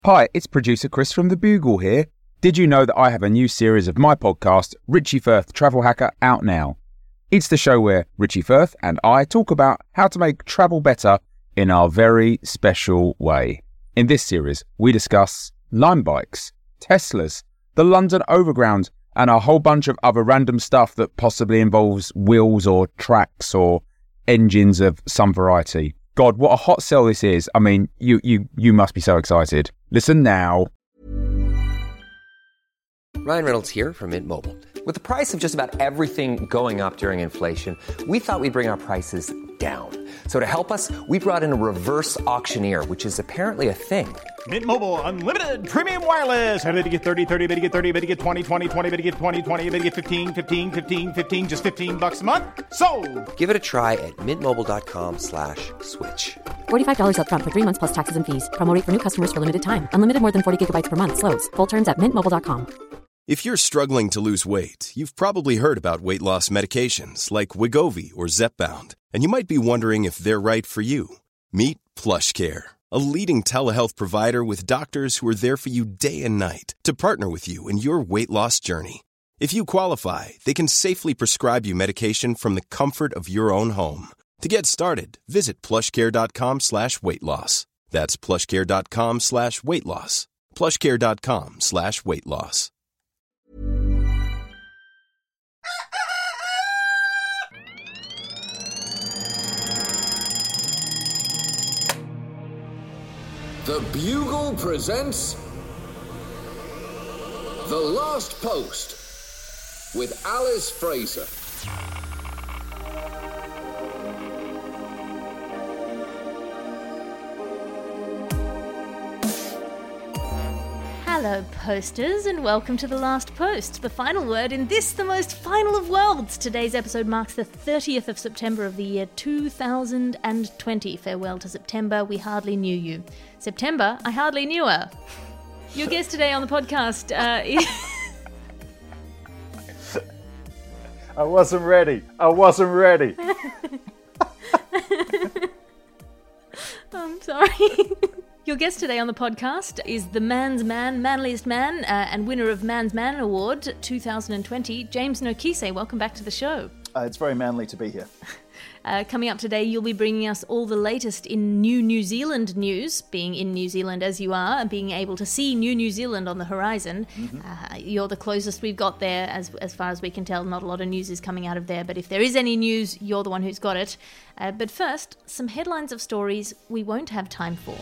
Hi, it's producer Chris from The Bugle here. Did you know that I have a new series of my podcast, Richie Firth Travel Hacker, out now? It's the show where Richie Firth and I talk about how to make travel better in our very special way. In this series, we discuss Lime bikes, Teslas, the London Overground, and a whole bunch of other random stuff that possibly involves wheels or tracks or engines of some variety. God, what a hot sell this is. I mean, you must be so excited. Listen now. Ryan Reynolds here from Mint Mobile. With the price of just about everything going up during inflation, we thought we'd bring our prices down. So to help us, we brought in a reverse auctioneer, which is apparently a thing. Mint Mobile Unlimited Premium Wireless. How to get 30, 30, bit to get 30, bit to get 20, 20, 20, bit to get 20, 20, bit to get 15, 15, 15, 15, just $15 a month? Sold! Give it a try at mintmobile.com/switch. $45 up front for 3 months plus taxes and fees. Promo rate for new customers for limited time. Unlimited more than 40 gigabytes per month. Slows full terms at mintmobile.com. If you're struggling to lose weight, you've probably heard about weight loss medications like Wegovy or Zepbound, and you might be wondering if they're right for you. Meet PlushCare, a leading telehealth provider with doctors who are there for you day and night to partner with you in your weight loss journey. If you qualify, they can safely prescribe you medication from the comfort of your own home. To get started, visit plushcare.com/weightloss. That's plushcare.com/weightloss. plushcare.com/weightloss. The Bugle presents The Last Post with Alice Fraser. Hello, posters, and welcome to The Last Post, the final word in this, the most final of worlds. Today's episode marks the 30th of September of the year 2020. Farewell to September, we hardly knew you. September, I hardly knew her. Your guest today on the podcast is... I wasn't ready. I'm sorry. Your guest today on the podcast is the man's man, manliest man, and winner of Man's Man Award 2020, James Nokise. Welcome back to the show. It's very manly to be here. Coming up today, you'll be bringing us all the latest in New Zealand news, being in New Zealand as you are, and being able to see New Zealand on the horizon. Mm-hmm. You're the closest we've got there, as far as we can tell. Not a lot of news is coming out of there, but if there is any news, you're the one who's got it. But first, some headlines of stories we won't have time for.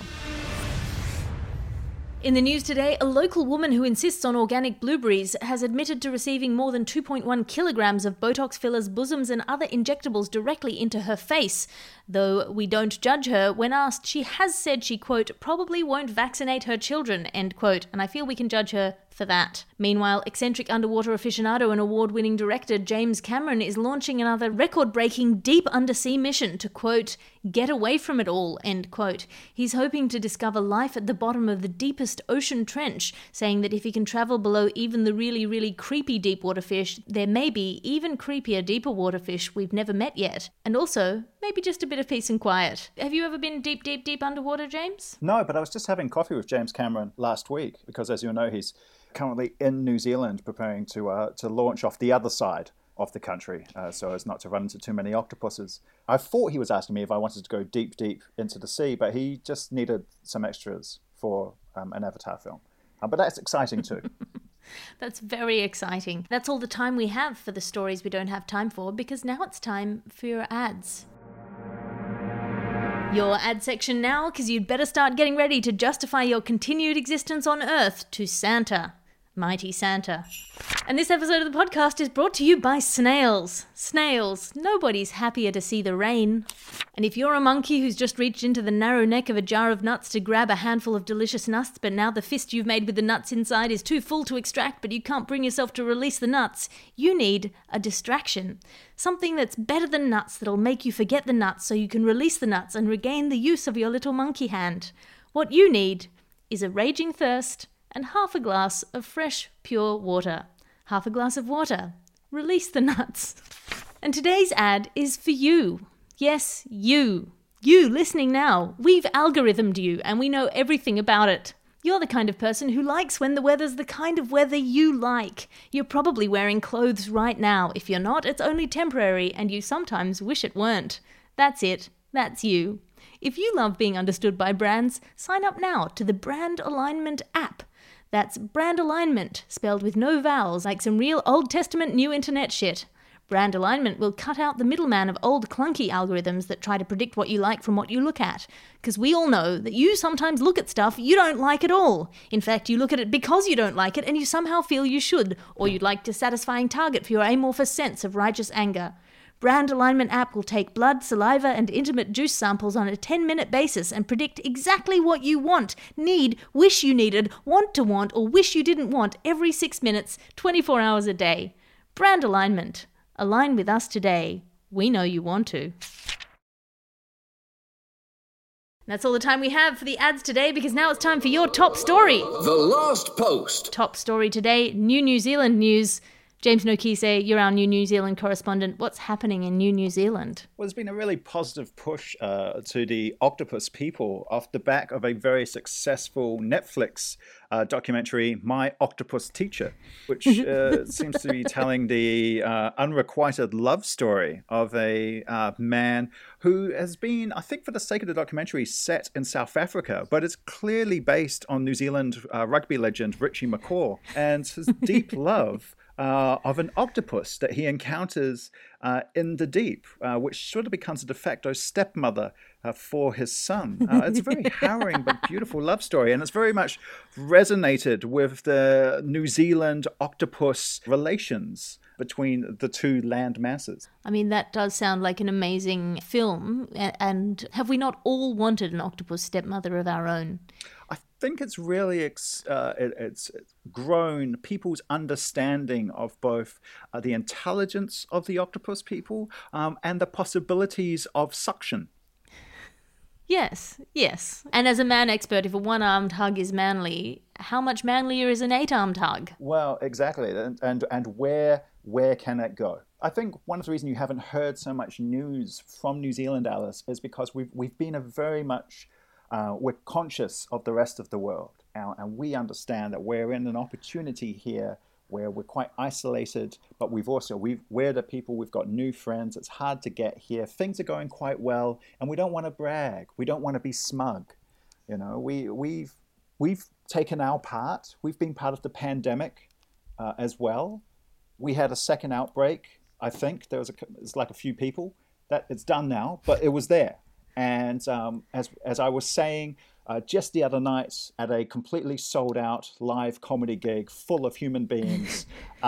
In the news today, a local woman who insists on organic blueberries has admitted to receiving more than 2.1 kilograms of Botox fillers, bosoms and other injectables directly into her face. Though we don't judge her, when asked, she has said she, quote, probably won't vaccinate her children, end quote, and I feel we can judge her for that. Meanwhile, eccentric underwater aficionado and award-winning director James Cameron is launching another record-breaking deep undersea mission to, quote, get away from it all, end quote. He's hoping to discover life at the bottom of the deepest ocean trench, saying that if he can travel below even the really, really creepy deep water fish, there may be even creepier deeper water fish we've never met yet. And also, maybe just a bit of peace and quiet. Have you ever been deep, deep, deep underwater, James? No, but I was just having coffee with James Cameron last week because, as you know, he's currently in New Zealand preparing to launch off the other side of the country so as not to run into too many octopuses. I thought he was asking me if I wanted to go deep, deep into the sea, but he just needed some extras for an Avatar film. But that's exciting too. That's very exciting. That's all the time we have for the stories we don't have time for, because now it's time for your ads. Your ad section now, because you'd better start getting ready to justify your continued existence on Earth to Santa. Mighty Santa. And this episode of the podcast is brought to you by snails. Snails. Nobody's happier to see the rain. And if you're a monkey who's just reached into the narrow neck of a jar of nuts to grab a handful of delicious nuts, but now the fist you've made with the nuts inside is too full to extract, but you can't bring yourself to release the nuts, you need a distraction. Something that's better than nuts that'll make you forget the nuts so you can release the nuts and regain the use of your little monkey hand. What you need is a raging thirst and half a glass of fresh, pure water. Half a glass of water. Release the nuts. And today's ad is for you. Yes, you. You listening now. We've algorithmed you and we know everything about it. You're the kind of person who likes when the weather's the kind of weather you like. You're probably wearing clothes right now. If you're not, it's only temporary, and you sometimes wish it weren't. That's it. That's you. If you love being understood by brands, sign up now to the Brand Alignment app. That's Brand Alignment, spelled with no vowels, like some real Old Testament New Internet shit. Brand Alignment will cut out the middleman of old clunky algorithms that try to predict what you like from what you look at. Because we all know that you sometimes look at stuff you don't like at all. In fact, you look at it because you don't like it and you somehow feel you should, or you'd like a satisfying target for your amorphous sense of righteous anger. Brand Alignment app will take blood, saliva, and intimate juice samples on a 10-minute basis and predict exactly what you want, need, wish you needed, want to want, or wish you didn't want every 6 minutes, 24 hours a day. Brand Alignment. Align with us today. We know you want to. That's all the time we have for the ads today, because now it's time for your top story. The Last Post. Top story today, New Zealand news. James Nokise, you're our New Zealand correspondent. What's happening in New Zealand? Well, there's been a really positive push to the octopus people off the back of a very successful Netflix documentary, My Octopus Teacher, which seems to be telling the unrequited love story of a man who has been, I think for the sake of the documentary, set in South Africa, but it's clearly based on New Zealand rugby legend Richie McCaw and his deep love of an octopus that he encounters in the deep, which sort of becomes a de facto stepmother for his son. It's a very harrowing but beautiful love story, and it's very much resonated with the New Zealand octopus relations between the two land masses. I mean, that does sound like an amazing film, and have we not all wanted an octopus stepmother of our own? I think it's really it's grown people's understanding of both the intelligence of the octopus people and the possibilities of suction. Yes. And as a man expert, if a one-armed hug is manly, how much manlier is an eight-armed hug? Well, exactly. And where can it go? I think one of the reasons you haven't heard so much news from New Zealand, Alice, is because we've been a very much we're conscious of the rest of the world, and we understand that we're in an opportunity here where we're quite isolated, but we're the people, we've got new friends, it's hard to get here, things are going quite well, and we don't want to brag, we don't want to be smug. You know, we've taken our part, we've been part of the pandemic as well. We had a second outbreak, I think, it's like a few people, that it's done now, but it was there. And as I was saying, just the other night at a completely sold out live comedy gig full of human beings,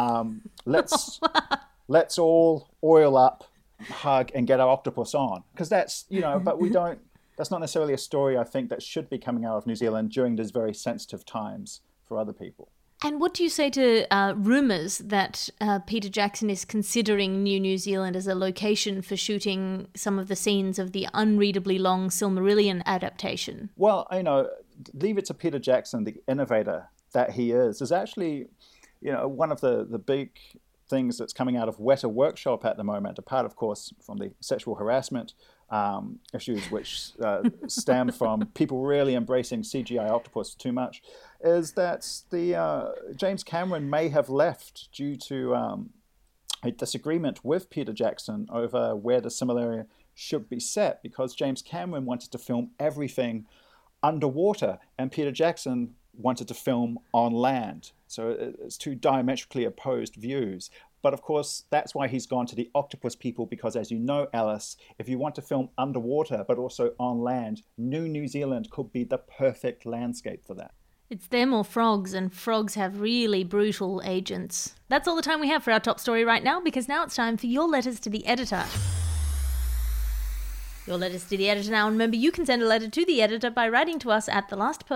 let's all oil up, hug, and get our octopus on. Because that's, but that's not necessarily a story I think that should be coming out of New Zealand during these very sensitive times for other people. And what do you say to rumours that Peter Jackson is considering New Zealand as a location for shooting some of the scenes of the unreadably long Silmarillion adaptation? Well, leave it to Peter Jackson, the innovator that he is actually, one of the big things that's coming out of Weta Workshop at the moment, apart, of course, from the sexual harassment issues which stem from people really embracing CGI octopus too much, is that the James Cameron may have left due to a disagreement with Peter Jackson over where the Silmarillion should be set, because James Cameron wanted to film everything underwater and Peter Jackson wanted to film on land. So it's two diametrically opposed views. But of course, that's why he's gone to the octopus people, because as you know, Alice, if you want to film underwater but also on land, New Zealand could be the perfect landscape for that. It's them or frogs, and frogs have really brutal agents. That's all the time we have for our top story right now, because now it's time for your letters to the editor. Your letters to the editor now, and remember, you can send a letter to the editor by writing to us at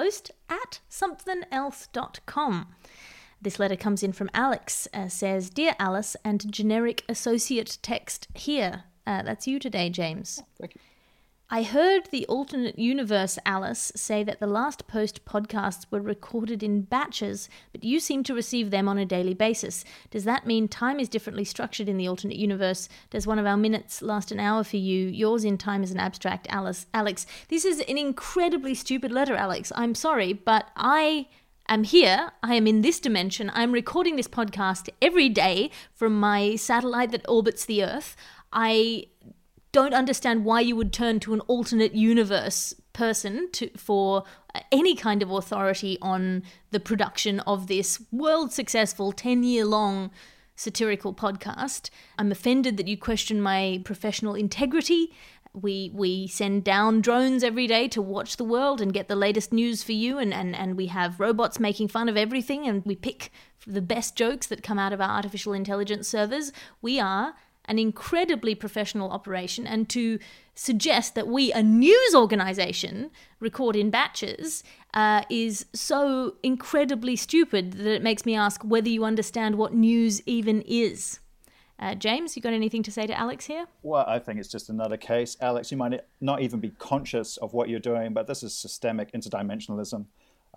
thelastpost@somethingelse.com. This letter comes in from Alex, says, Dear Alice and generic associate text here. That's you today, James. Thank you. I heard the alternate universe Alice say that the Last Post podcasts were recorded in batches, but you seem to receive them on a daily basis. Does that mean time is differently structured in the alternate universe? Does one of our minutes last an hour for you? Yours in time is an abstract, Alex. This is an incredibly stupid letter, Alex. I'm sorry, but I am here. I am in this dimension. I'm recording this podcast every day from my satellite that orbits the Earth. I don't understand why you would turn to an alternate universe person for any kind of authority on the production of this world successful 10-year-long satirical podcast. I'm offended that you question my professional integrity. We send down drones every day to watch the world and get the latest news for you, and we have robots making fun of everything, and we pick the best jokes that come out of our artificial intelligence servers. We are an incredibly professional operation, and to suggest that we, a news organisation, record in batches is so incredibly stupid that it makes me ask whether you understand what news even is. James, you got anything to say to Alex here? Well, I think it's just another case. Alex, you might not even be conscious of what you're doing, but this is systemic interdimensionalism.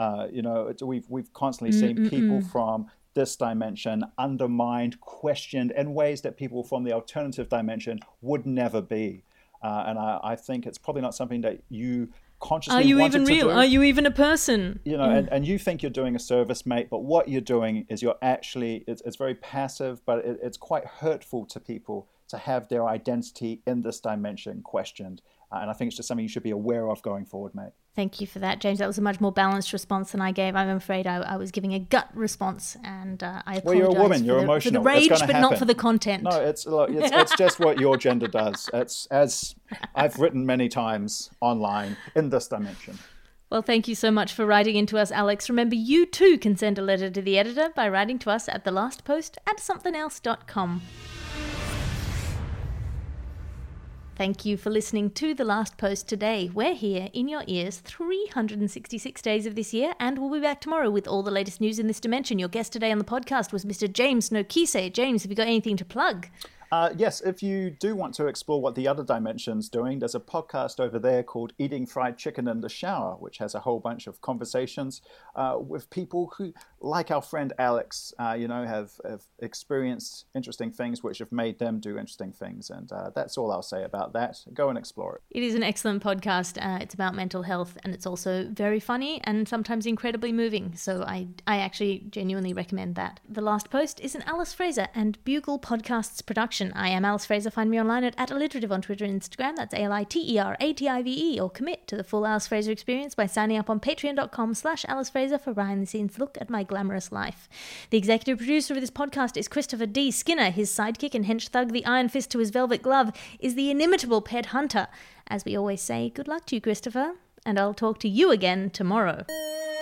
We've constantly seen people from this dimension undermined, questioned in ways that people from the alternative dimension would never be. And I think it's probably not something that you consciously Are you wanted even to real? do. Are you even a person? And you think you're doing a service, mate, but what you're doing is you're actually, it's very passive, but it's quite hurtful to people to have their identity in this dimension questioned. And I think it's just something you should be aware of going forward, mate. Thank you for that, James. That was a much more balanced response than I gave. I'm afraid I was giving a gut response, and I apologize. Well, you're a woman. You're emotional. For the rage, but happen. not for the content. No, it's just what your gender does. It's as I've written many times online in this dimension. Well, thank you so much for writing into us, Alex. Remember, you too can send a letter to the editor by writing to us at thelastpost@somethingelse.com. Thank you for listening to The Last Post today. We're here in your ears 366 days of this year, and we'll be back tomorrow with all the latest news in this dimension. Your guest today on the podcast was Mr. James Nokise. James, have you got anything to plug? Yes, if you do want to explore what the other dimension's doing, there's a podcast over there called Eating Fried Chicken in the Shower, which has a whole bunch of conversations with people who, like our friend Alex, have experienced interesting things which have made them do interesting things. And that's all I'll say about that. Go and explore it. It is an excellent podcast. It's about mental health, and it's also very funny and sometimes incredibly moving. So I actually genuinely recommend that. The Last Post is an Alice Fraser and Bugle Podcasts production. I am Alice Fraser. Find me online at @alliterative on Twitter and Instagram. That's ALITERATIVE. Or commit to the full Alice Fraser experience by signing up on patreon.com/Alice Fraser for behind-the-scenes look at my glamorous life. The executive producer of this podcast is Christopher D. Skinner. His sidekick and hench thug, the iron fist to his velvet glove, is the inimitable Ped Hunter. As we always say, good luck to you, Christopher, and I'll talk to you again tomorrow.